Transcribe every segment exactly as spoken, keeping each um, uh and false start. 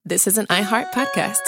this is an iHeart podcast.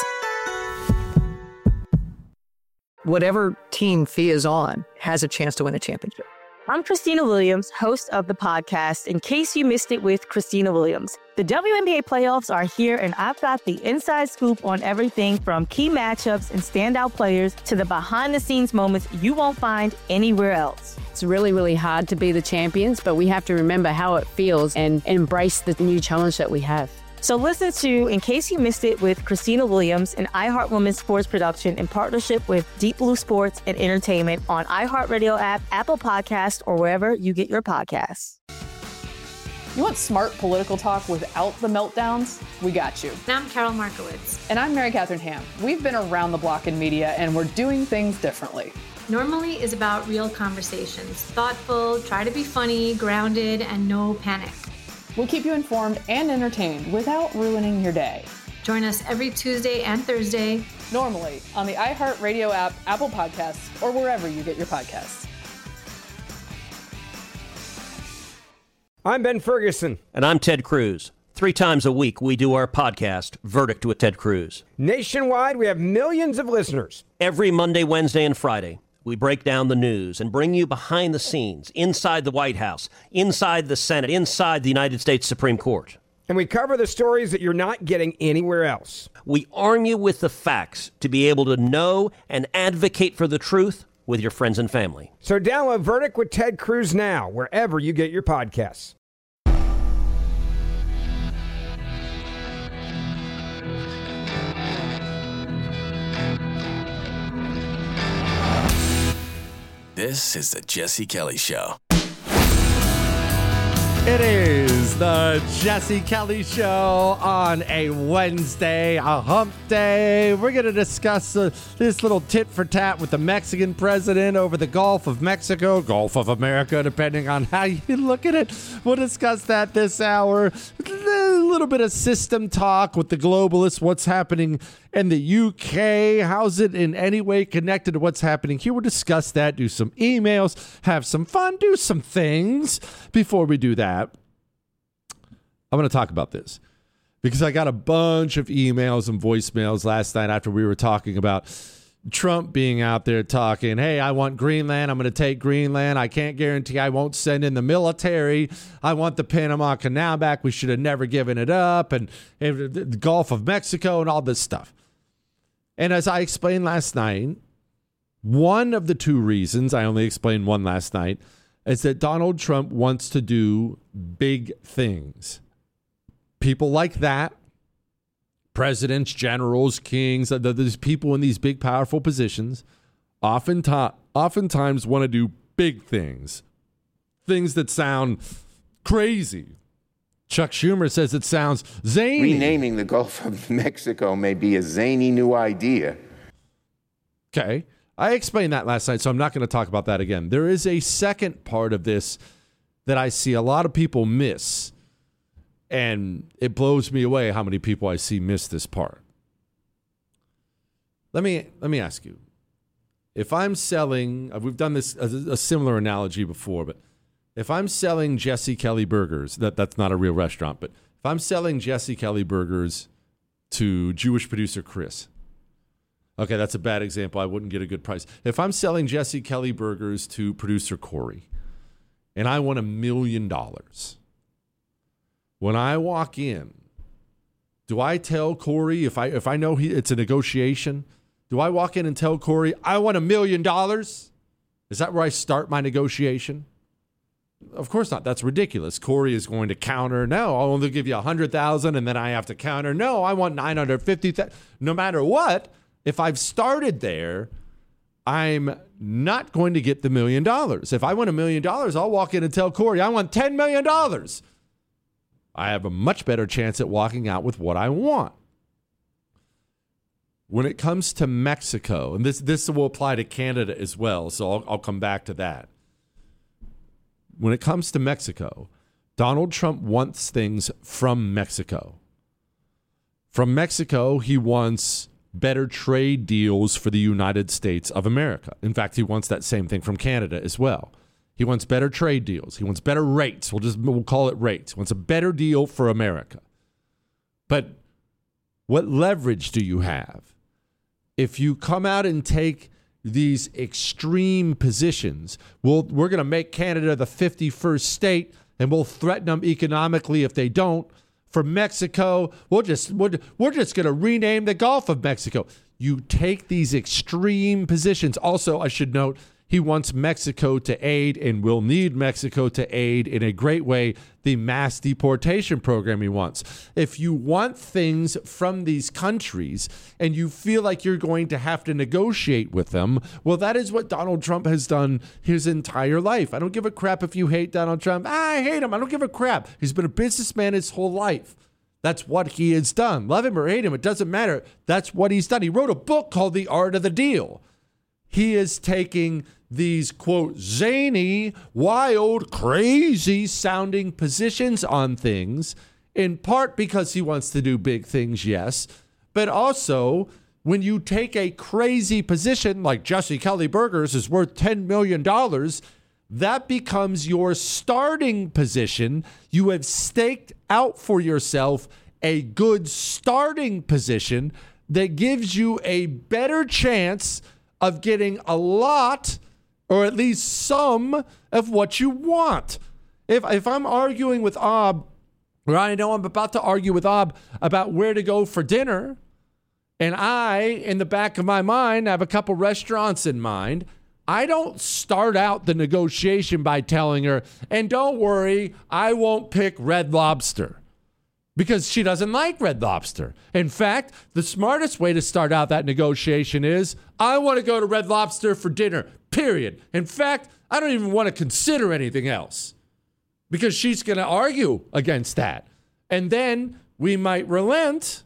Whatever team Thea is on has a chance to win a championship. I'm Christina Williams, host of the podcast, In Case You Missed It with Christina Williams. The W N B A playoffs are here, and I've got the inside scoop on everything from key matchups and standout players to the behind-the-scenes moments you won't find anywhere else. It's really, really hard to be the champions, but we have to remember how it feels and embrace the new challenge that we have. So listen to In Case You Missed It with Christina Williams, an iHeart Women's Sports production in partnership with Deep Blue Sports and Entertainment on iHeartRadio app, Apple Podcasts, or wherever you get your podcasts. You want smart political talk without the meltdowns? We got you. And I'm Carol Markowitz. And I'm Mary Catherine Ham. We've been around the block in media, and we're doing things differently. Normally is about real conversations. Thoughtful, try to be funny, grounded, and no panic. We'll keep you informed and entertained without ruining your day. Join us every Tuesday and Thursday. Normally on the iHeartRadio app, Apple Podcasts, or wherever you get your podcasts. I'm Ben Ferguson. And I'm Ted Cruz. Three times a week, we do our podcast, Verdict with Ted Cruz. Nationwide, we have millions of listeners. Every Monday, Wednesday, and Friday, we break down the news and bring you behind the scenes, inside the White House, inside the Senate, inside the United States Supreme Court. And we cover the stories that you're not getting anywhere else. We arm you with the facts to be able to know and advocate for the truth with your friends and family. So download Verdict with Ted Cruz now, wherever you get your podcasts. This is the Jesse Kelly Show. It is the Jesse Kelly Show on a Wednesday, a hump day. We're going to discuss uh, this little tit for tat with the Mexican president over the Gulf of Mexico, Gulf of America, depending on how you look at it. We'll discuss that this hour. A little bit of system talk with the globalists, what's happening in the U K. How's it in any way connected to what's happening here? We'll discuss that, do some emails, have some fun, do some things. Before we do that, I'm going to talk about this because I got a bunch of emails and voicemails last night after we were talking about Trump being out there talking, hey, I want Greenland. I'm going to take Greenland. I can't guarantee I won't send in the military. I want the Panama Canal back. We should have never given it up. And, and the Gulf of Mexico and all this stuff. And as I explained last night, one of the two reasons, I only explained one last night, is that Donald Trump wants to do big things. People like that, presidents, generals, kings, these people in these big, powerful positions, often ta- oftentimes want to do big things, things that sound crazy. Chuck Schumer says it sounds zany. Renaming the Gulf of Mexico may be a zany new idea. Okay. I explained that last night, so I'm not going to talk about that again. There is a second part of this that I see a lot of people miss, and it blows me away how many people I see miss this part. Let me let me ask you. If I'm selling, we've done this a, a similar analogy before, but if I'm selling Jesse Kelly Burgers, that, that's not a real restaurant, but if I'm selling Jesse Kelly Burgers to Jewish producer Chris, okay, that's a bad example. I wouldn't get a good price. If I'm selling Jesse Kelly Burgers to producer Corey, and I want a million dollars, when I walk in, do I tell Corey, if I if I know he, it's a negotiation, do I walk in and tell Corey, I want a million dollars? Is that where I start my negotiation? Of course not. That's ridiculous. Corey is going to counter, no, I'll only give you one hundred thousand dollars, and then I have to counter, no, I want nine hundred fifty thousand dollars. No matter what, if I've started there, I'm not going to get the million dollars. If I want a million dollars, I'll walk in and tell Corey, I want ten million dollars. I have a much better chance at walking out with what I want. When it comes to Mexico, and this, this will apply to Canada as well, so I'll, I'll come back to that. When it comes to Mexico, Donald Trump wants things from Mexico. From Mexico, he wants better trade deals for the United States of America. In fact, he wants that same thing from Canada as well. He wants better trade deals. He wants better rates. We'll just we'll call it rates. He wants a better deal for America. But What leverage do you have? If you come out and take these extreme positions, we'll, we're going to make Canada the fifty-first state, and we'll threaten them economically if they don't. For Mexico, we'll just, we're, we're just going to rename the Gulf of Mexico. You take these extreme positions. Also, I should note, he wants Mexico to aid and will need Mexico to aid in a great way the mass deportation program he wants. If you want things from these countries and you feel like you're going to have to negotiate with them, well, that is what Donald Trump has done his entire life. I don't give a crap if you hate Donald Trump. I hate him. I don't give a crap. He's been a businessman his whole life. That's what he has done. Love him or hate him, it doesn't matter. That's what he's done. He wrote a book called The Art of the Deal. He is taking these, quote, zany, wild, crazy sounding positions on things, in part because he wants to do big things, yes, but also when you take a crazy position like Jesse Kelly Burgers is worth ten million dollars, that becomes your starting position. You have staked out for yourself a good starting position that gives you a better chance of getting a lot or at least some of what you want. If if I'm arguing with Ob, or I know I'm about to argue with Ob about where to go for dinner, and I, in the back of my mind, have a couple restaurants in mind, I don't start out the negotiation by telling her, and don't worry, I won't pick Red Lobster, because she doesn't like Red Lobster. In fact, the smartest way to start out that negotiation is, I want to go to Red Lobster for dinner, period. In fact, I don't even want to consider anything else, because she's going to argue against that. And then we might relent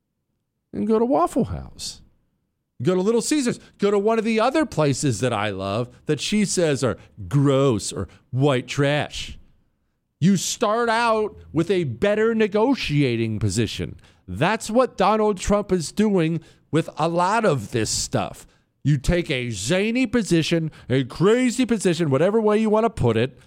and go to Waffle House, go to Little Caesars, go to one of the other places that I love that she says are gross or white trash. You start out with a better negotiating position. That's what Donald Trump is doing with a lot of this stuff. You take a zany position, a crazy position, whatever way you want to put it,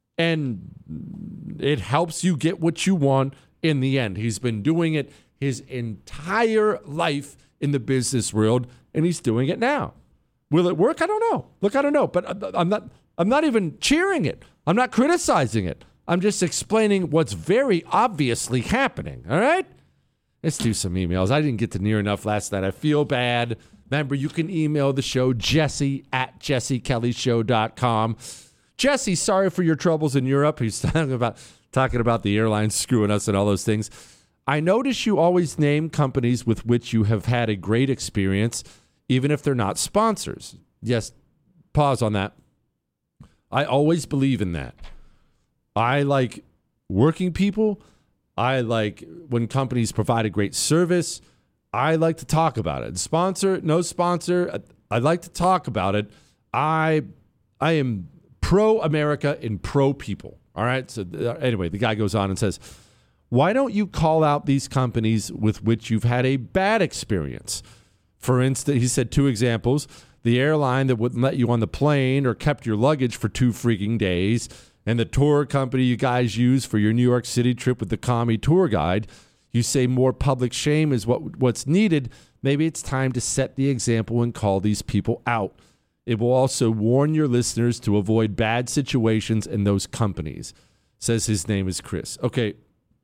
and it helps you get what you want in the end. He's been doing it his entire life in the business world, and he's doing it now. Will it work? I don't know. Look, I don't know, but I'm not I'm not even cheering it. I'm not criticizing it. I'm just explaining what's very obviously happening, all right? Let's do some emails. I didn't get to near enough last night. I feel bad. Remember, you can email the show, Jesse at jesse kelly show dot com. Jesse, sorry for your troubles in Europe. He's talking about, talking about the airlines screwing us and all those things. I notice you always name companies with which you have had a great experience, even if they're not sponsors. Yes, pause on that. I always believe in that. I like working people. I like when companies provide a great service. I like to talk about it. Sponsor, no sponsor, I like to talk about it. I I am pro-America and pro-people. All right? So uh, anyway, the guy goes on and says, why don't you call out these companies with which you've had a bad experience? For instance, he said two examples. The airline that wouldn't let you on the plane or kept your luggage for two freaking days, and the tour company you guys use for your New York City trip with the commie tour guide. You say more public shame is what what's needed. Maybe it's time to set the example and call these people out. It will also warn your listeners to avoid bad situations in those companies. Says his name is Chris. Okay.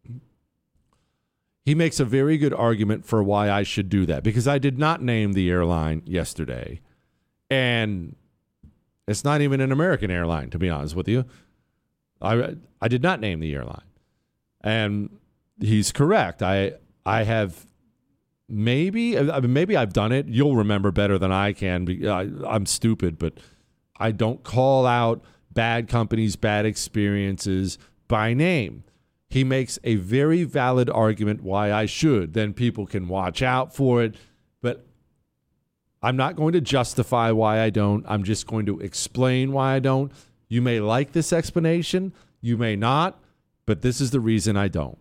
He makes a very good argument for why I should do that, because I did not name the airline yesterday. And it's not even an American airline, to be honest with you. I I did not name the airline. And he's correct. I I have maybe I mean, maybe I've done it. You'll remember better than I can. I, I'm stupid, but I don't call out bad companies, bad experiences by name. He makes a very valid argument why I should. Then people can watch out for it. But I'm not going to justify why I don't. I'm just going to explain why I don't. You may like this explanation. You may not. But this is the reason I don't.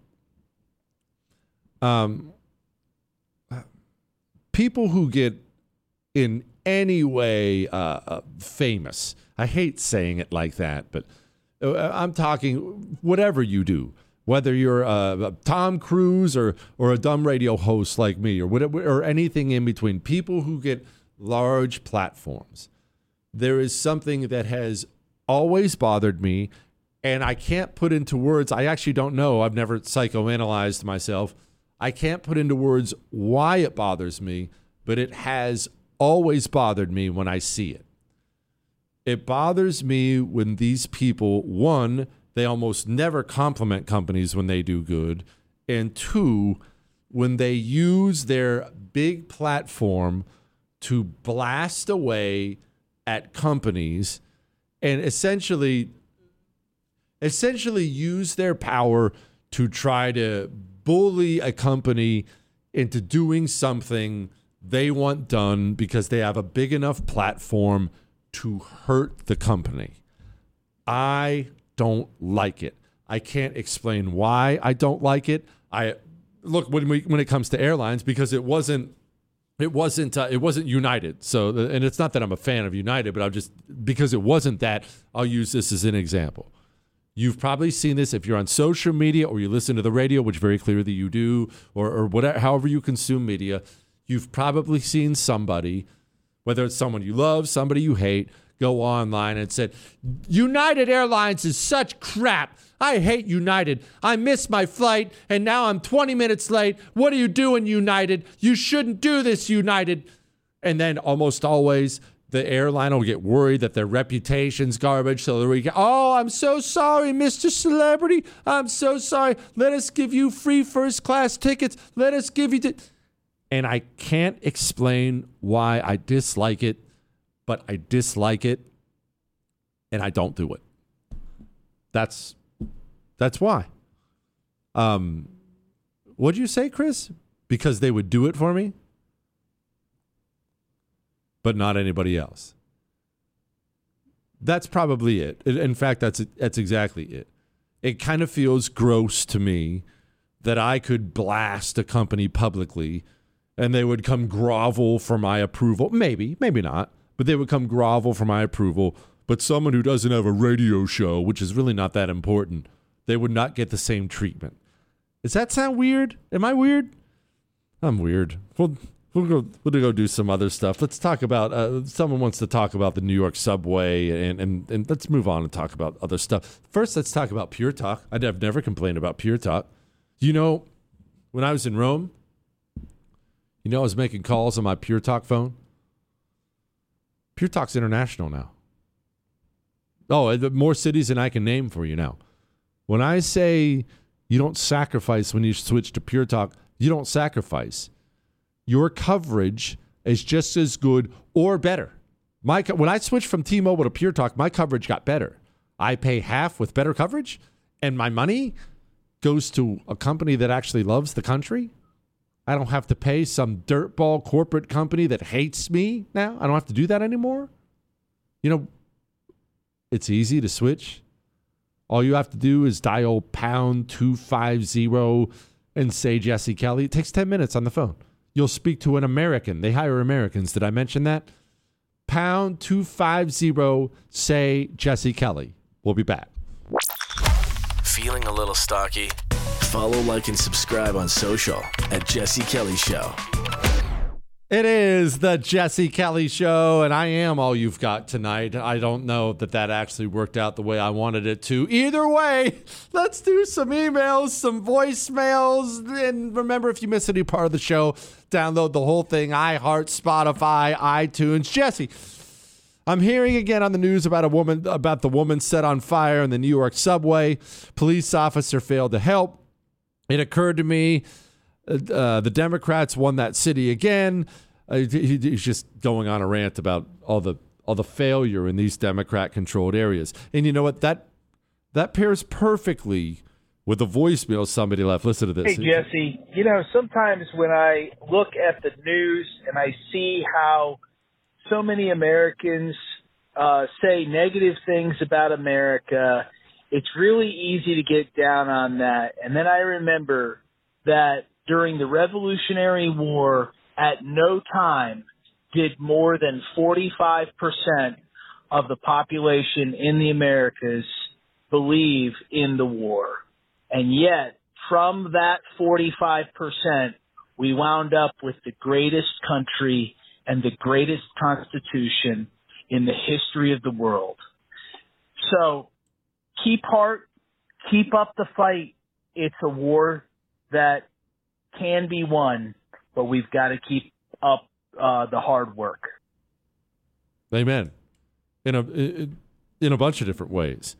Um, people who get in any way uh, famous, I hate saying it like that, but I'm talking whatever you do, Whether you're a, a Tom Cruise or or a dumb radio host like me or whatever, or anything in between, people who get large platforms, there is something that has always bothered me, and I can't put into words. I actually don't know. I've never psychoanalyzed myself. I can't put into words why it bothers me, but it has always bothered me when I see it. It bothers me when these people, one, they almost never compliment companies when they do good, and two, when they use their big platform to blast away at companies and essentially essentially use their power to try to bully a company into doing something they want done because they have a big enough platform to hurt the company. I don't like it. I can't explain why I don't like it. I look when we when it comes to airlines, because it wasn't it wasn't uh, it wasn't United. So and it's not that I'm a fan of United, but I'm just because it wasn't that. I'll use this as an example. You've probably seen this if you're on social media or you listen to the radio, which very clearly you do, or or whatever, however you consume media. You've probably seen somebody, whether it's someone you love, somebody you hate, go online and said, United Airlines is such crap. I hate United. I missed my flight, and now I'm twenty minutes late. What are you doing, United? You shouldn't do this, United. And then almost always the airline will get worried that their reputation's garbage. So they'll go, oh, I'm so sorry, Mister Celebrity. I'm so sorry. Let us give you free first-class tickets. Let us give you... T-. And I can't explain why I dislike it, but I dislike it, and I don't do it. That's that's why. Um, what'd you say, Chris? Because they would do it for me, but not anybody else. That's probably it. In fact, that's that's exactly it. It kind of feels gross to me that I could blast a company publicly and they would come grovel for my approval. Maybe, maybe not. But they would come grovel for my approval. But someone who doesn't have a radio show, which is really not that important, they would not get the same treatment. Does that sound weird? Am I weird? I'm weird. We'll, we'll, go, we'll go do some other stuff. Let's talk about, uh, someone wants to talk about the New York subway, and, and, and let's move on and talk about other stuff. First, let's talk about Pure Talk. I've never complained about Pure Talk. You know, when I was in Rome, you know I was making calls on my Pure Talk phone? Pure Talk's international now. Oh, more cities than I can name for you now. When I say you don't sacrifice when you switch to Pure Talk, you don't sacrifice. Your coverage is just as good or better. My When I switched from T-Mobile to Pure Talk, my coverage got better. I pay half with better coverage, and my money goes to a company that actually loves the country. I don't have to pay some dirtball corporate company that hates me now. I don't have to do that anymore. You know, it's easy to switch. All you have to do is dial pound two five zero and say Jesse Kelly. It takes ten minutes on the phone. You'll speak to an American. They hire Americans. Did I mention that? Pound two five zero, say Jesse Kelly. We'll be back. Feeling a little stocky? Follow, like, and subscribe on social at Jesse Kelly Show. It is the Jesse Kelly Show, and I am all you've got tonight. I don't know that that actually worked out the way I wanted it to. Either way, let's do some emails, some voicemails, and remember, if you miss any part of the show, download the whole thing, iHeart, Spotify, iTunes. Jesse, I'm hearing again on the news about a woman, about the woman set on fire in the New York subway. Police officer failed to help. It occurred to me, uh, the Democrats won that city again. Uh, he, he's just going on a rant about all the all the failure in these Democrat-controlled areas. And you know what? That that pairs perfectly with the voicemail somebody left. Listen to this. Hey, Jesse. You know, sometimes when I look at the news and I see how so many Americans uh, say negative things about America, it's really easy to get down on that. And then I remember that during the Revolutionary War, at no time did more than forty-five percent of the population in the Americas believe in the war. And yet, from that forty-five percent, we wound up with the greatest country and the greatest constitution in the history of the world. So keep heart, keep up the fight. It's a war that can be won, but we've got to keep up uh, the hard work. Amen. In a in a bunch of different ways.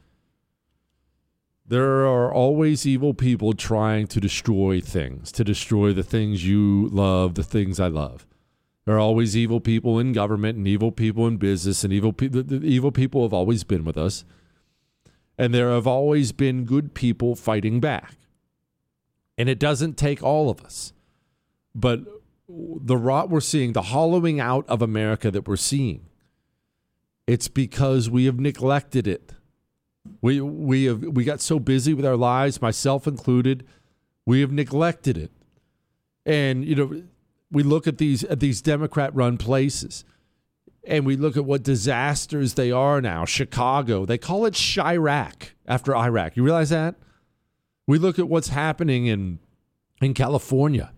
There are always evil people trying to destroy things, to destroy the things you love, the things I love. There are always evil people in government and evil people in business, and evil people. The evil people have always been with us. And there have always been good people fighting back. And it doesn't take all of us. But the rot we're seeing, the hollowing out of America that we're seeing, it's because we have neglected it. We we have we got so busy with our lives, myself included, we have neglected it. And you know, we look at these at these Democrat-run places, and we look at what disasters they are now. Chicago, they call it Chirac after Iraq. You realize that? We look at what's happening in in California.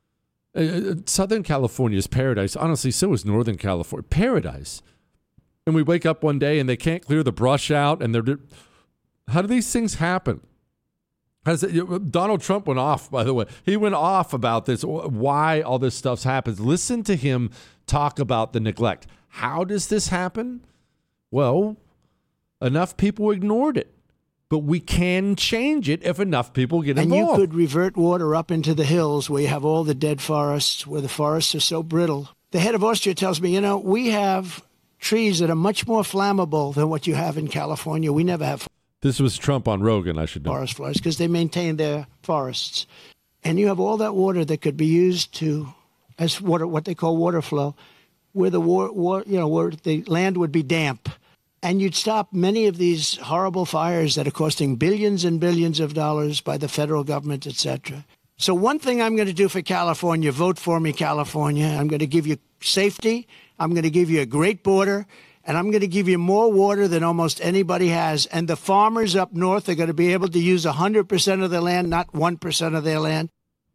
Uh, Southern California is paradise. Honestly, so is Northern California. Paradise. And we wake up one day and they can't clear the brush out. And they're, how do these things happen? How does it, Donald Trump went off, by the way. He went off about this, why all this stuff happens. Listen to him talk about the neglect. How does this happen? Well, enough people ignored it. But we can change it if enough people get involved. And you could revert water up into the hills where you have all the dead forests, where the forests are so brittle. The head of Austria tells me, you know, we have trees that are much more flammable than what you have in California. We never have. This was Trump on Rogan, I should know. Forest fires, because they maintain their forests. And you have all that water that could be used to, as water, what they call water flow, where the war, war, you know, where the land would be damp. And you'd stop many of these horrible fires that are costing billions and billions of dollars by the federal government, et cetera. So one thing I'm going to do for California, vote for me, California. I'm going to give you safety. I'm going to give you a great border. And I'm going to give you more water than almost anybody has. And the farmers up north are going to be able to use one hundred percent of their land, not one percent of their land.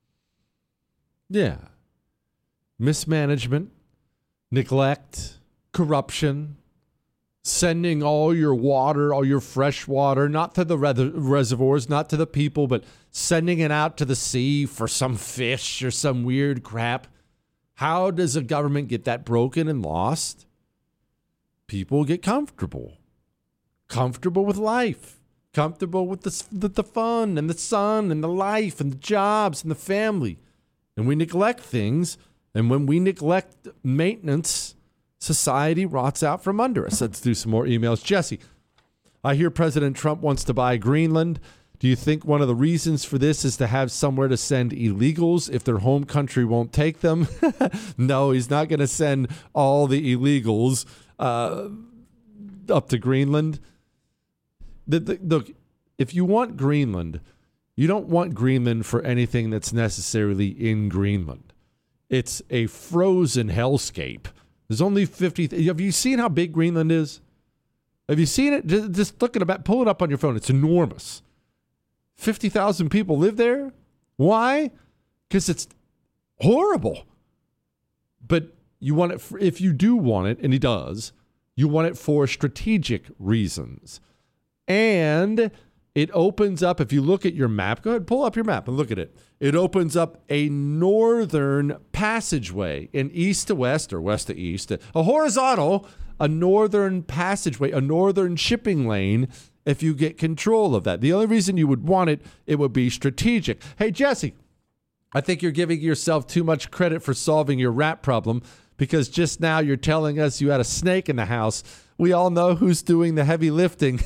Yeah. Mismanagement, neglect, corruption. Sending all your water, all your fresh water, not to the re- reservoirs, not to the people, but sending it out to the sea for some fish or some weird crap. How does a government get that broken and lost? People get comfortable. Comfortable with life. Comfortable with the, the, the fun and the sun and the life and the jobs and the family. And we neglect things. And when we neglect maintenance, society rots out from under us. Let's do some more emails. Jesse, I hear President Trump wants to buy Greenland. Do you think one of the reasons for this is to have somewhere to send illegals if their home country won't take them? No, he's not going to send all the illegals uh, up to Greenland. The, the, look, if you want Greenland, you don't want Greenland for anything that's necessarily in Greenland. It's a frozen hellscape. There's only fifty. Th- Have you seen how big Greenland is? Have you seen it? Just, just look at it. Pull it up on your phone. It's enormous. fifty thousand people live there. Why? Because it's horrible. But you want it, for, if you do want it, and he does, you want it for strategic reasons. And it opens up, if you look at your map, go ahead, pull up your map and look at it. It opens up a northern passageway in east to west or west to east, a horizontal, a northern passageway, a northern shipping lane if you get control of that. The only reason you would want it, it would be strategic. Hey, Jesse, I think you're giving yourself too much credit for solving your rat problem because just now you're telling us you had a snake in the house. We all know who's doing the heavy lifting.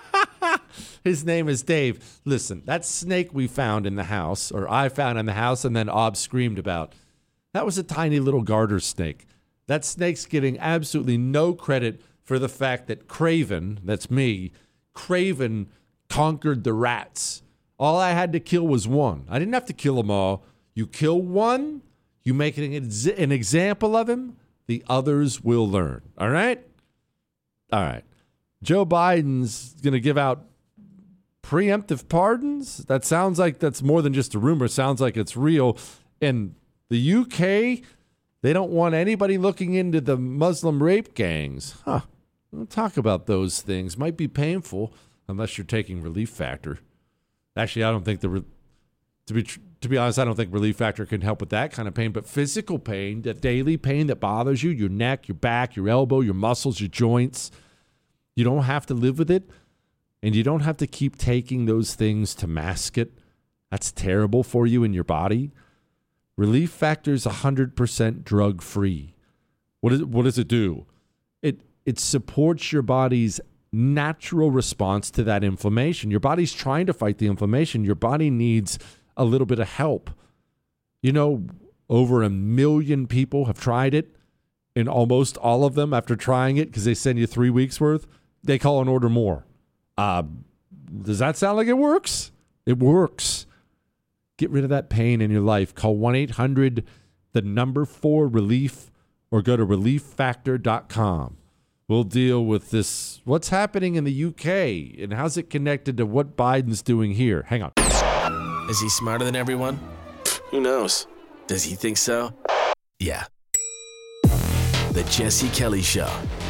His name is Dave. Listen, that snake we found in the house, or I found in the house and then Ob screamed about, that was a tiny little garter snake. That snake's getting absolutely no credit for the fact that Craven, that's me, Craven conquered the rats. All I had to kill was one. I didn't have to kill them all. You kill one, you make an, ex- an example of him, the others will learn. All right? All right. Joe Biden's going to give out preemptive pardons? That sounds like that's more than just a rumor. Sounds like it's real. In the U K, they don't want anybody looking into the Muslim rape gangs. Huh. We'll talk about those things. Might be painful unless you're taking Relief Factor. Actually, I don't think the re- to be tr- to be honest, I don't think Relief Factor can help with that kind of pain. But physical pain, that daily pain that bothers you, your neck, your back, your elbow, your muscles, your joints, you don't have to live with it, and you don't have to keep taking those things to mask it. That's terrible for you and your body. Relief Factor is one hundred percent drug-free. What, is, what does it do? It It supports your body's natural response to that inflammation. Your body's trying to fight the inflammation. Your body needs a little bit of help. You know, over a million people have tried it, and almost all of them, after trying it, because they send you three weeks worth, they call and order more. Uh, does that sound like it works? It works. Get rid of that pain in your life. Call one eight hundred, the number four relief, or go to relief factor dot com. We'll deal with this. What's happening in the U K, and how's it connected to what Biden's doing here? Hang on. Is he smarter than everyone? Who knows? Does he think so? Yeah. The Jesse Kelly Show.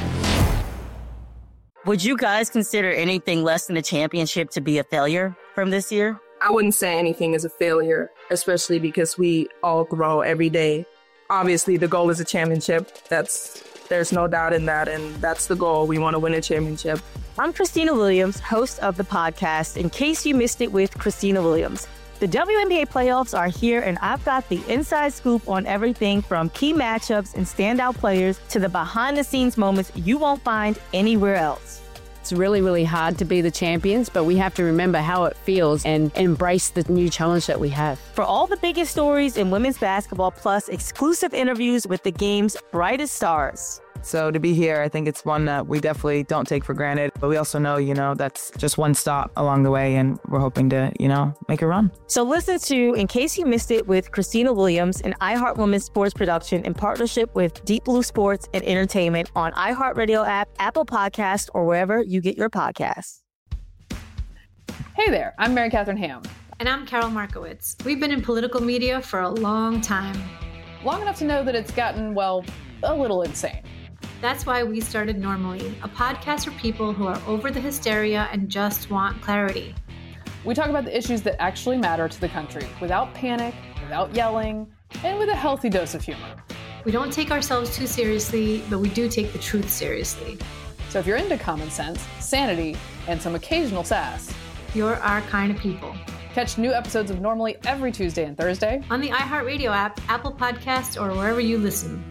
Would you guys consider anything less than a championship to be a failure from this year? I wouldn't say anything is a failure, especially because we all grow every day. Obviously, the goal is a championship. That's there's no doubt in that, and that's the goal. We want to win a championship. I'm Christina Williams, host of the podcast, In Case You Missed It with Christina Williams. The W N B A playoffs are here, and I've got the inside scoop on everything from key matchups and standout players to the behind-the-scenes moments you won't find anywhere else. It's really, really hard to be the champions, but we have to remember how it feels and embrace the new challenge that we have. For all the biggest stories in women's basketball, plus exclusive interviews with the game's brightest stars. So to be here, I think it's one that we definitely don't take for granted. But we also know, you know, that's just one stop along the way, and we're hoping to, you know, make a run. So listen to In Case You Missed It with Christina Williams, an iHeart Women's sports production in partnership with Deep Blue Sports and Entertainment on iHeartRadio app, Apple Podcast, or wherever you get your podcasts. Hey there, I'm Mary Catherine Ham. And I'm Carol Markowitz. We've been in political media for a long time. Long enough to know that it's gotten, well, a little insane. That's why we started Normally, a podcast for people who are over the hysteria and just want clarity. We talk about the issues that actually matter to the country without panic, without yelling, and with a healthy dose of humor. We don't take ourselves too seriously, but we do take the truth seriously. So if you're into common sense, sanity, and some occasional sass, you're our kind of people. Catch new episodes of Normally every Tuesday and Thursday on the iHeartRadio app, Apple Podcasts, or wherever you listen.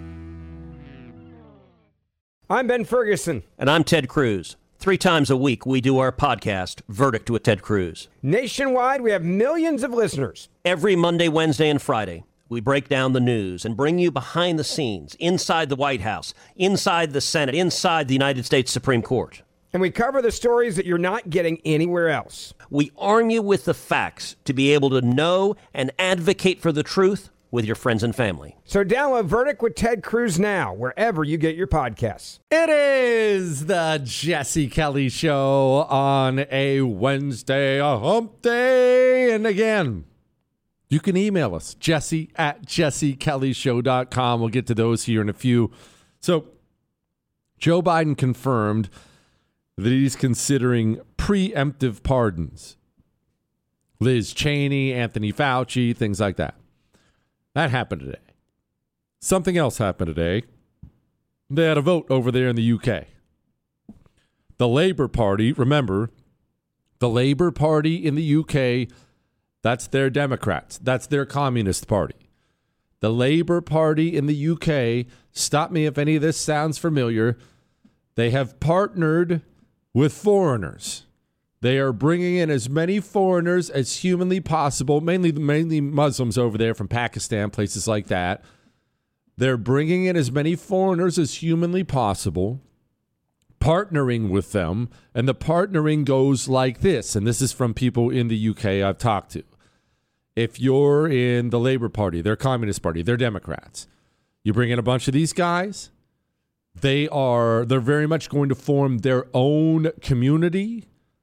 I'm Ben Ferguson. And I'm Ted Cruz. Three times a week, we do our podcast, Verdict with Ted Cruz. Nationwide, we have millions of listeners. Every Monday, Wednesday, and Friday, we break down the news and bring you behind the scenes, inside the White House, inside the Senate, inside the United States Supreme Court. And we cover the stories that you're not getting anywhere else. We arm you with the facts to be able to know and advocate for the truth with your friends and family. So download Verdict with Ted Cruz now, wherever you get your podcasts. It is the Jesse Kelly Show on a Wednesday, a hump day. And again, you can email us, Jesse at jesse kelly show dot com. We'll get to those here in a few. So Joe Biden confirmed that he's considering preemptive pardons. Liz Cheney, Anthony Fauci, things like that. That happened today. Something else happened today. They had a vote over there in the U K. The Labour Party, remember, the Labour Party in the U K, that's their Democrats. That's their Communist Party. The Labour Party in the U K, stop me if any of this sounds familiar, they have partnered with foreigners. They are bringing in as many foreigners as humanly possible, mainly mainly Muslims over there from Pakistan, places like that. They're bringing in as many foreigners as humanly possible, partnering with them, and the partnering goes like this, and this is from people in the U K I've talked to. If you're in the Labour Party, their Communist Party, they're Democrats, you bring in a bunch of these guys, they are, they're very much going to form their own community.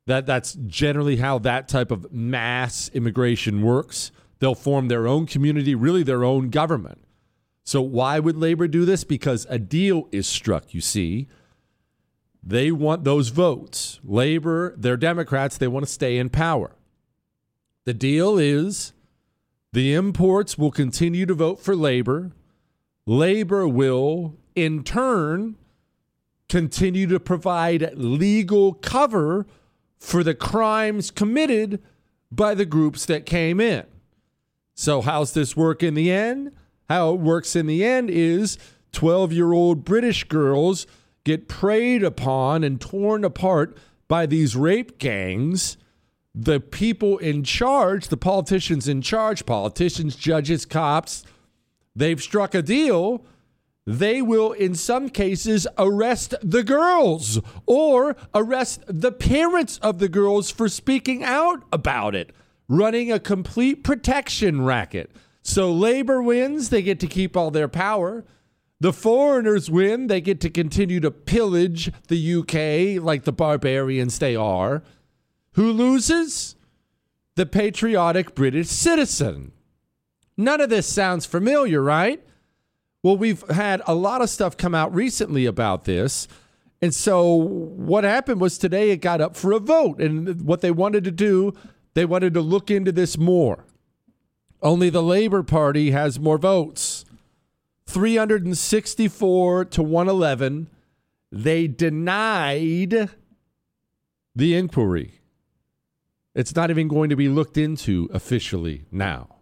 That that's generally how that type of mass immigration works. They'll form their own community, really their own government. So why would labor do this? Because a deal is struck, you see. They want those votes. Labor, they're Democrats, they want to stay in power. The deal is the imports will continue to vote for labor. Labor will, in turn, continue to provide legal cover for the crimes committed by the groups that came in. So how's this work in the end? How it works in the end is twelve-year-old British girls get preyed upon and torn apart by these rape gangs. The people in charge, the politicians in charge, politicians, judges, cops, they've struck a deal. They will, in some cases, arrest the girls or arrest the parents of the girls for speaking out about it, running a complete protection racket. So labor wins, they get to keep all their power. The foreigners win, they get to continue to pillage the U K like the barbarians they are. Who loses? The patriotic British citizen. None of this sounds familiar, right? Well, we've had a lot of stuff come out recently about this. And so what happened was today it got up for a vote. And what they wanted to do, they wanted to look into this more. Only the Labor Party has more votes. three hundred sixty-four to one eleven. They denied the inquiry. It's not even going to be looked into officially now.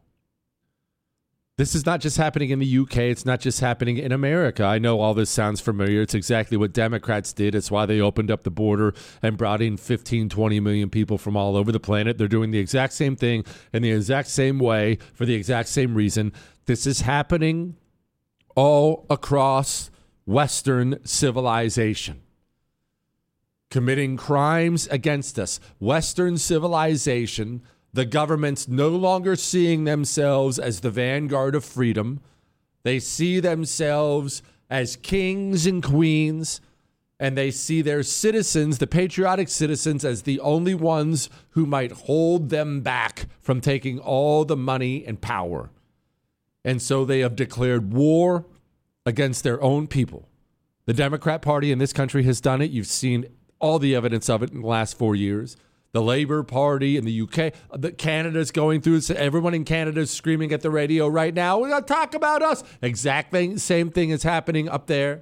This is not just happening in the U K. It's not just happening in America. I know all this sounds familiar. It's exactly what Democrats did. It's why they opened up the border and brought in fifteen, twenty million people from all over the planet. They're doing the exact same thing in the exact same way for the exact same reason. This is happening all across Western civilization. Committing crimes against us. Western civilization. The government's no longer seeing themselves as the vanguard of freedom. They see themselves as kings and queens, and they see their citizens, the patriotic citizens, as the only ones who might hold them back from taking all the money and power. And so they have declared war against their own people. The Democrat Party in this country has done it. You've seen all the evidence of it in the last four years. The Labor Party in the U K, the Canada's going through this. Everyone in Canada is screaming at the radio right now, we're going to talk about us. Exactly same thing is happening up there.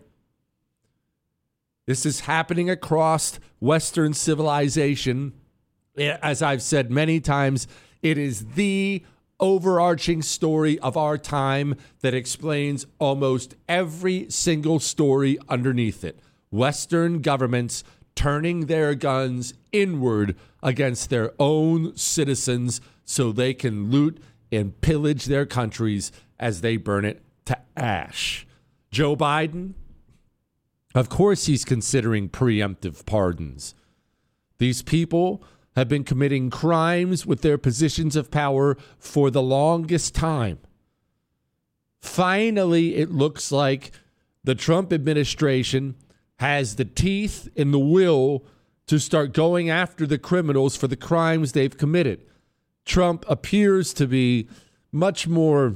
This is happening across Western civilization. As I've said many times, it is the overarching story of our time that explains almost every single story underneath it. Western governments turning their guns inward against their own citizens so they can loot and pillage their countries as they burn it to ash. Joe Biden, of course he's considering preemptive pardons. These people have been committing crimes with their positions of power for the longest time. Finally, it looks like the Trump administration has the teeth and the will to start going after the criminals for the crimes they've committed. Trump appears to be much more,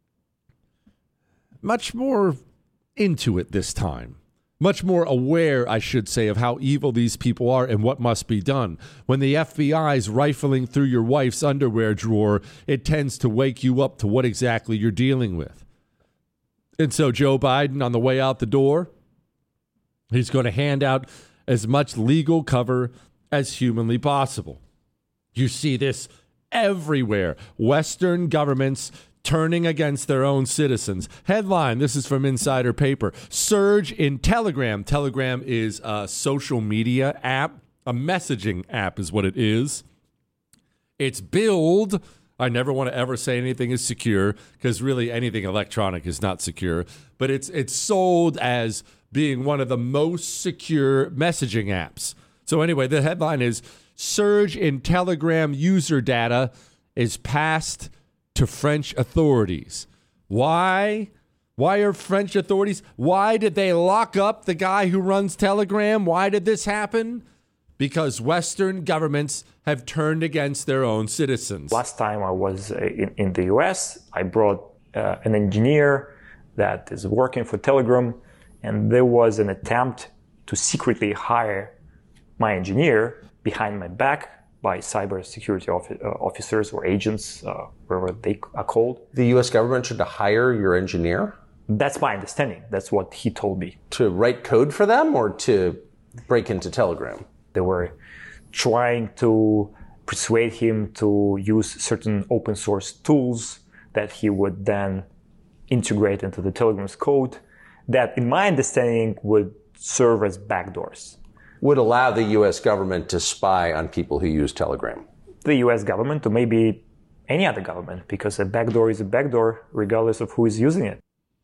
much more into it this time. Much more aware, I should say, of how evil these people are and what must be done. When the F B I is rifling through your wife's underwear drawer, it tends to wake you up to what exactly you're dealing with. And so Joe Biden, on the way out the door, he's going to hand out as much legal cover as humanly possible. You see this everywhere. Western governments turning against their own citizens. Headline, this is from Insider Paper. Surge in Telegram. Telegram is a social media app. A messaging app is what it is. It's billed. I never want to ever say anything is secure because really anything electronic is not secure. But it's it's sold as being one of the most secure messaging apps. So anyway, the headline is surge in Telegram user data is passed to French authorities. Why? Why are French authorities? Why did they lock up the guy who runs Telegram? Why did this happen? because Western governments have turned against their own citizens. Last time I was in, in the U S, I brought uh, an engineer that is working for Telegram, and there was an attempt to secretly hire my engineer behind my back by cybersecurity offi- uh, officers or agents, uh, wherever they are called. The U S government tried to hire your engineer? That's my understanding. That's what he told me. To write code for them or to break into Telegram? They were trying to persuade him to use certain open source tools that he would then integrate into the Telegram's code that, in my understanding, would serve as backdoors. Would allow the U S government to spy on people who use Telegram? The U S government, or maybe any other government, because a backdoor is a backdoor regardless of who is using it.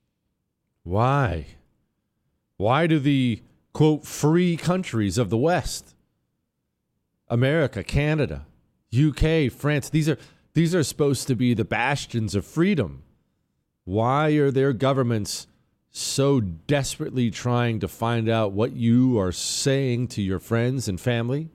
Why? Why do the, quote, free countries of the West, America, Canada, U K, France, these are these are supposed to be the bastions of freedom. Why are their governments so desperately trying to find out what you are saying to your friends and family?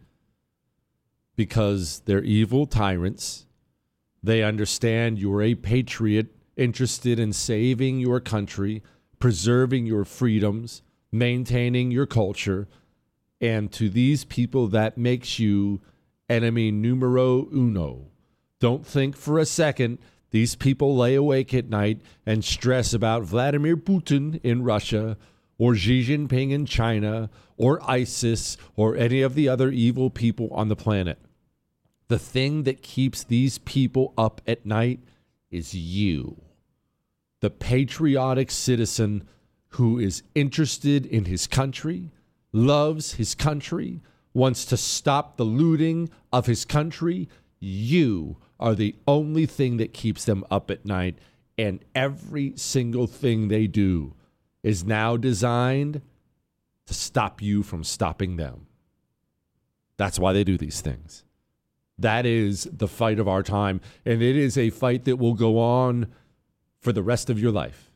Because they're evil tyrants. They understand you're a patriot interested in saving your country, preserving your freedoms, maintaining your culture. And to these people, that makes you enemy numero uno. Don't think for a second these people lay awake at night and stress about Vladimir Putin in Russia or Xi Jinping in China or ISIS or any of the other evil people on the planet. The thing that keeps these people up at night is you, the patriotic citizen who is interested in his country, loves his country, wants to stop the looting of his country. You are the only thing that keeps them up at night, and every single thing they do is now designed to stop you from stopping them. That's why they do these things. That is the fight of our time, and it is a fight that will go on for the rest of your life.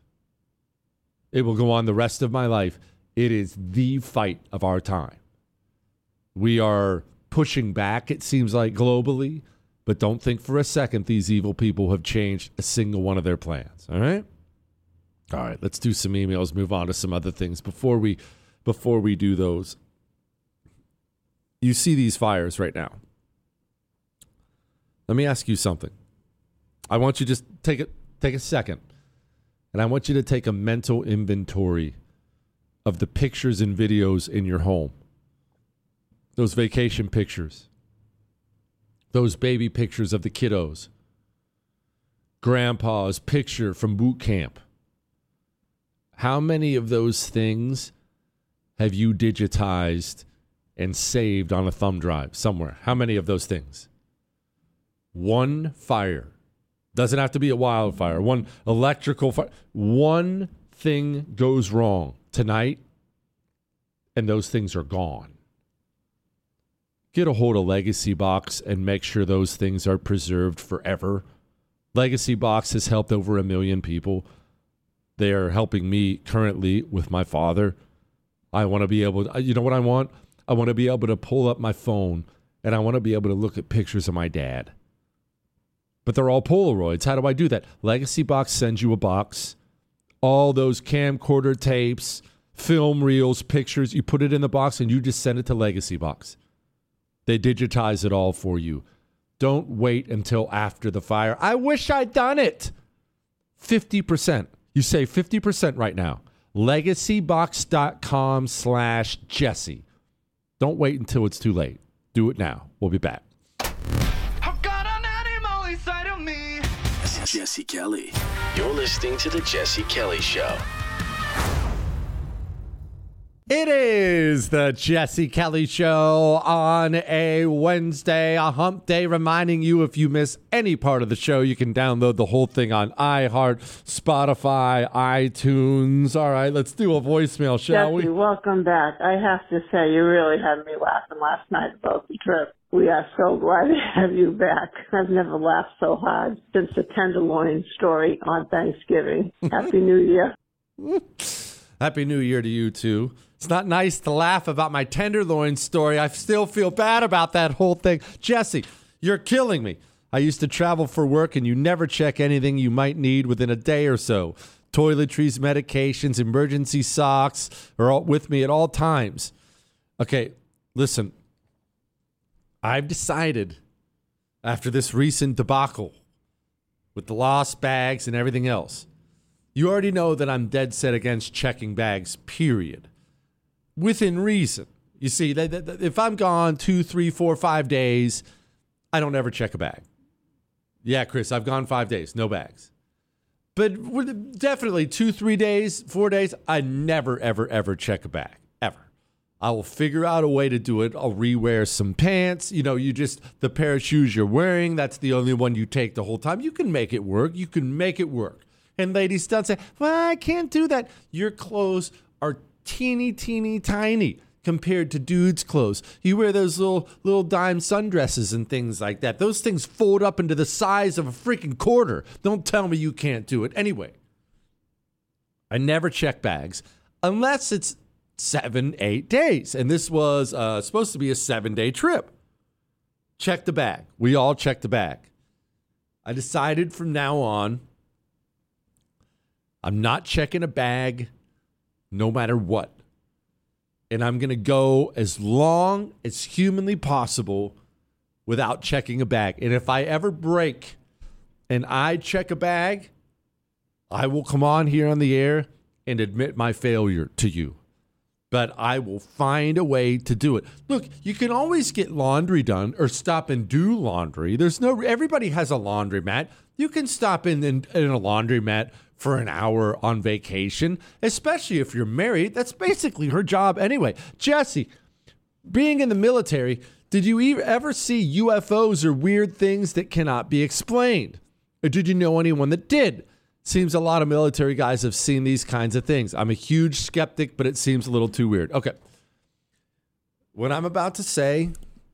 It will go on the rest of my life. It is the fight of our time. We are pushing back, it seems like, globally, but don't think for a second these evil people have changed a single one of their plans, all right? All right, let's do some emails, move on to some other things. Before we, before we do those, you see these fires right now. Let me ask you something. I want you to just take a, take a second, and I want you to take a mental inventory of the pictures and videos in your home. Those vacation pictures. Those baby pictures of the kiddos. Grandpa's picture from boot camp. How many of those things have you digitized and saved on a thumb drive somewhere? How many of those things? One fire. Doesn't have to be a wildfire. One electrical fire. One thing goes wrong tonight, and those things are gone. Get a hold of Legacy Box and make sure those things are preserved forever. Legacy Box has helped over a million people. They are helping me currently with my father. I want to be able to, you know what I want? I want to be able to pull up my phone and I want to be able to look at pictures of my dad. But they're all Polaroids. How do I do that? Legacy Box sends you a box. All those camcorder tapes, film reels, pictures, you put it in the box and you just send it to Legacy Box. They digitize it all for you. Don't wait until after the fire. I wish I'd done it. fifty percent. You save fifty percent right now. Legacybox.com slash Jesse. Don't wait until it's too late. Do it now. We'll be back. Jesse Kelly. You're listening to The Jesse Kelly Show. It is the Jesse Kelly Show on a Wednesday, a hump day, reminding you if you miss any part of the show, you can download the whole thing on iHeart, Spotify, iTunes. All right, let's do a voicemail, shall Jesse, we? welcome back. I have to say, you really had me laughing last night about the trip. We are so glad to have you back. I've never laughed so hard since the Tenderloin story on Thanksgiving. Happy New Year. Happy New Year to you, too. It's not nice to laugh about my Tenderloin story. I still feel bad about that whole thing. Jesse, you're killing me. I used to travel for work, and you never check anything you might need within a day or so. Toiletries, medications, emergency socks are all with me at all times. Okay, listen. I've decided after this recent debacle with the lost bags and everything else, you already know that I'm dead set against checking bags, period. Within reason. You see, that, that, that if I'm gone two, three, four, five days, I don't ever check a bag. Yeah, Chris, I've gone five days, no bags. But with definitely two, three days, four days, I never, ever, ever check a bag, ever. I will figure out a way to do it. I'll rewear some pants. You know, you just, the pair of shoes you're wearing, that's the only one you take the whole time. You can make it work. You can make it work. And ladies don't say, well, I can't do that. Your clothes are teeny, teeny, tiny compared to dudes' clothes. You wear those little little dime sundresses and things like that. Those things fold up into the size of a freaking quarter. Don't tell me you can't do it. Anyway, I never check bags unless it's seven, eight days. And this was uh, supposed to be a seven-day trip. Check the bag. We all check the bag. I decided from now on, I'm not checking a bag no matter what. And I'm going to go as long as humanly possible without checking a bag. And if I ever break and I check a bag, I will come on here on the air and admit my failure to you. But I will find a way to do it. Look, you can always get laundry done or stop and do laundry. There's no, everybody has a laundromat. You can stop in, in, in a laundromat for an hour on vacation, especially if you're married. That's basically her job anyway. Jesse, being in the military, did you ever see U F Os or weird things that cannot be explained? Or did you know anyone that did? Seems a lot of military guys have seen these kinds of things. I'm a huge skeptic, but it seems a little too weird. Okay. What I'm about to say,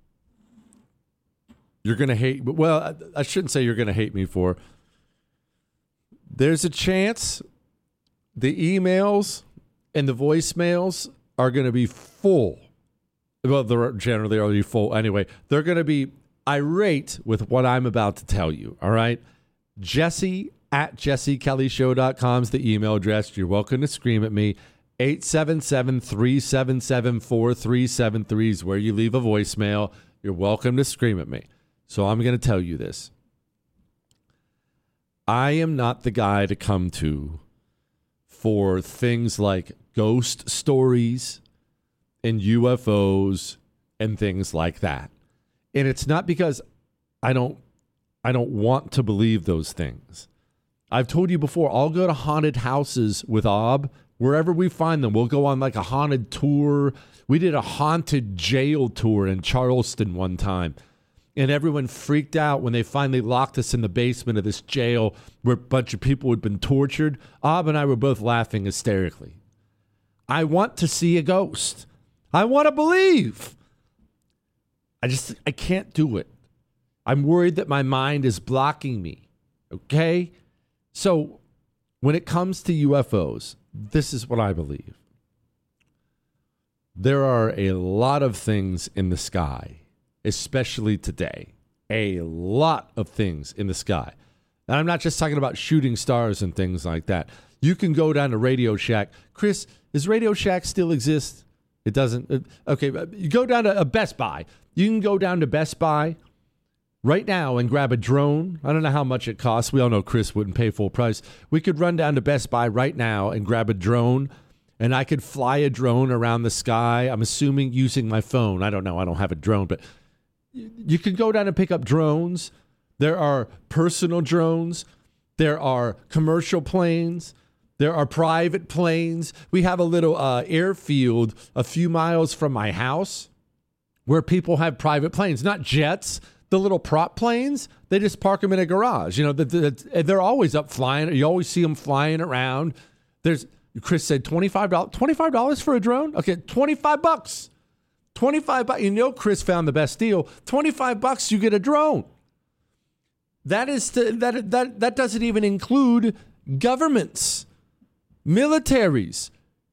you're going to hate, well, I shouldn't say you're going to hate me for. There's a chance the emails and the voicemails are going to be full. Well, they're generally already full anyway. They're going to be irate with what I'm about to tell you. All right. Jesse at jesse kelly show dot com is the email address. You're welcome to scream at me. eight seven seven, three seven seven, four three seven three is where you leave a voicemail. You're welcome to scream at me. So I'm going to tell you this. I am not the guy to come to for things like ghost stories and U F Os and things like that. And it's not because I don't I don't want to believe those things. I've told you before, I'll go to haunted houses with Ob. Wherever we find them, we'll go on like a haunted tour. We did a haunted jail tour in Charleston one time. And everyone freaked out when they finally locked us in the basement of this jail where a bunch of people had been tortured. Ob and I were both laughing hysterically. I want to see a ghost. I want to believe. I just, I can't do it. I'm worried that my mind is blocking me. Okay? So when it comes to U F Os, this is what I believe. There are a lot of things in the sky, especially today. A lot of things in the sky. And I'm not just talking about shooting stars and things like that. You can go down to Radio Shack. Chris, does Radio Shack still exist? It doesn't. Okay, you go down to a Best Buy. You can go down to Best Buy right now and grab a drone. I don't know how much it costs. We all know Chris wouldn't pay full price. We could run down to Best Buy right now and grab a drone, and I could fly a drone around the sky. I'm assuming using my phone. I don't know. I don't have a drone, but you can go down and pick up drones. There are personal drones. There are commercial planes. There are private planes. We have a little uh, airfield a few miles from my house where people have private planes, not jets. The little prop planes, they just park them in a garage. You know, the, the, they're always up flying. You always see them flying around. There's, Chris said twenty-five dollars. twenty-five dollars for a drone? Okay, twenty-five bucks. twenty-five bucks. You know, Chris found the best deal. twenty-five bucks, you get a drone. That is the, that that that doesn't even include governments, militaries,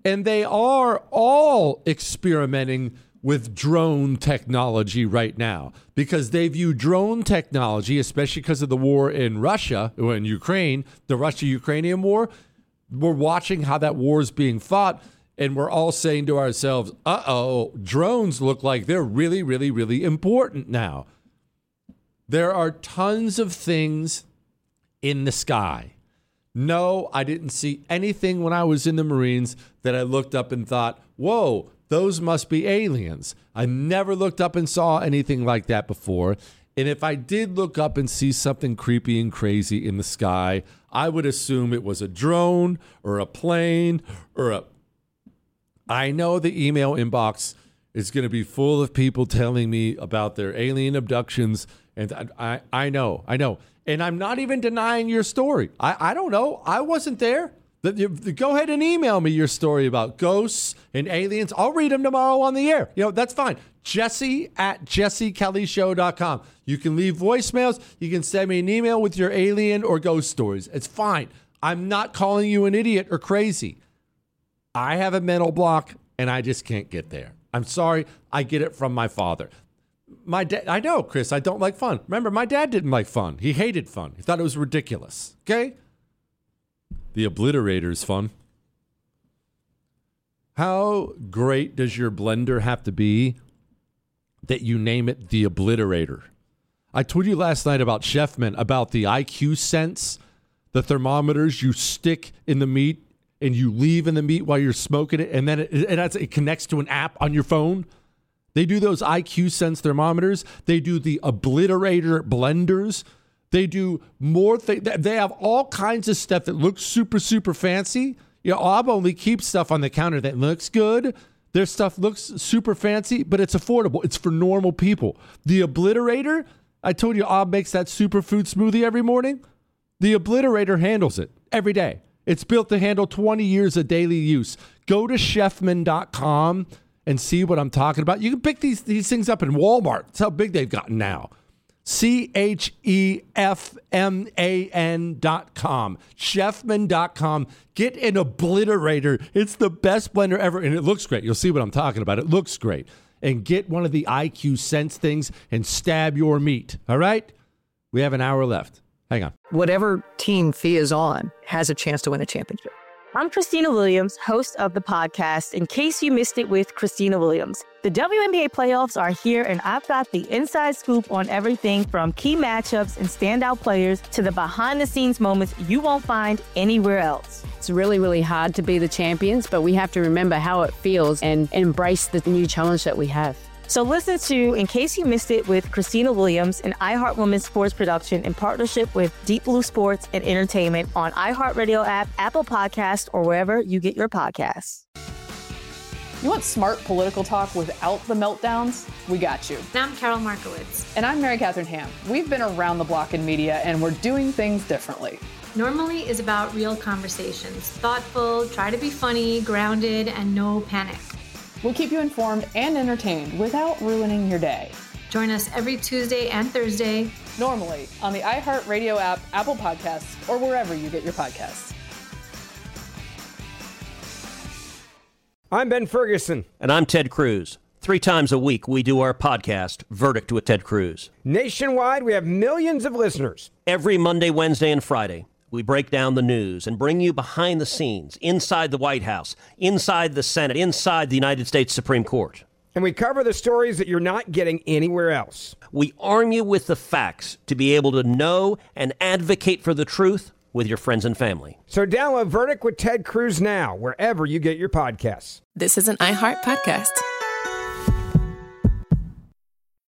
And they are all experimenting with drone technology right now because they view drone technology, especially because of the war in Russia or in Ukraine, the Russia-Ukrainian war. We're watching how that war is being fought, and we're all saying to ourselves, uh-oh, drones look like they're really, really, really important now. There are tons of things in the sky. No, I didn't see anything when I was in the Marines that I looked up and thought, whoa, those must be aliens. I never looked up and saw anything like that before. And if I did look up and see something creepy and crazy in the sky, I would assume it was a drone or a plane or a... I know the email inbox is going to be full of people telling me about their alien abductions. And I, I, I know, I know. And I'm not even denying your story. I, I don't know. I wasn't there. The, you, go ahead and email me your story about ghosts and aliens. I'll read them tomorrow on the air. You know, that's fine. Jesse at jesse kelly show dot com. You can leave voicemails. You can send me an email with your alien or ghost stories. It's fine. I'm not calling you an idiot or crazy. I have a mental block, and I just can't get there. I'm sorry. I get it from my father. My dad, I know, Chris, I don't like fun. Remember, my dad didn't like fun. He hated fun. He thought it was ridiculous. Okay? The Obliterator's fun. How great does your blender have to be that you name it the Obliterator? I told you last night about Chefman, about the I Q Sense, the thermometers you stick in the meat and you leave in the meat while you're smoking it, and then it, it, it connects to an app on your phone. They do those I Q Sense thermometers. They do the Obliterator blenders. They do more things. They have all kinds of stuff that looks super, super fancy. You know, Ob only keeps stuff on the counter that looks good. Their stuff looks super fancy, but it's affordable. It's for normal people. The Obliterator, I told you Ob makes that superfood smoothie every morning. The Obliterator handles it every day. It's built to handle twenty years of daily use. Go to chefman dot com and see what I'm talking about. You can pick these, these things up in Walmart. That's how big they've gotten now. C H E F M A N dot com. Chefman dot com. Get an Obliterator. It's the best blender ever, and it looks great. You'll see what I'm talking about. It looks great. And get one of the I Q Sense things and stab your meat. All right? We have an hour left. Hang on. Whatever team Fee is on has a chance to win a championship. I'm Christina Williams, host of the podcast, In Case You Missed It with Christina Williams. The W N B A playoffs are here, and I've got the inside scoop on everything from key matchups and standout players to the behind-the-scenes moments you won't find anywhere else. It's really, really hard to be the champions, but we have to remember how it feels and embrace the new challenge that we have. So listen to In Case You Missed It with Christina Williams, an iHeart Women's sports production in partnership with Deep Blue Sports and Entertainment on iHeartRadio app, Apple Podcasts, or wherever you get your podcasts. You want smart political talk without the meltdowns? We got you. And I'm Carol Markowitz. And I'm Mary Catherine Ham. We've been around the block in media, and we're doing things differently. Normally is about real conversations. Thoughtful, try to be funny, grounded, and no panic. We'll keep you informed and entertained without ruining your day. Join us every Tuesday and Thursday. Normally on the iHeartRadio app, Apple Podcasts, or wherever you get your podcasts. I'm Ben Ferguson. And I'm Ted Cruz. Three times a week, we do our podcast, Verdict with Ted Cruz. Nationwide, we have millions of listeners. Every Monday, Wednesday, and Friday, we break down the news and bring you behind the scenes, inside the White House, inside the Senate, inside the United States Supreme Court. And we cover the stories that you're not getting anywhere else. We arm you with the facts to be able to know and advocate for the truth with your friends and family. So download Verdict with Ted Cruz now, wherever you get your podcasts. This is an iHeart podcast.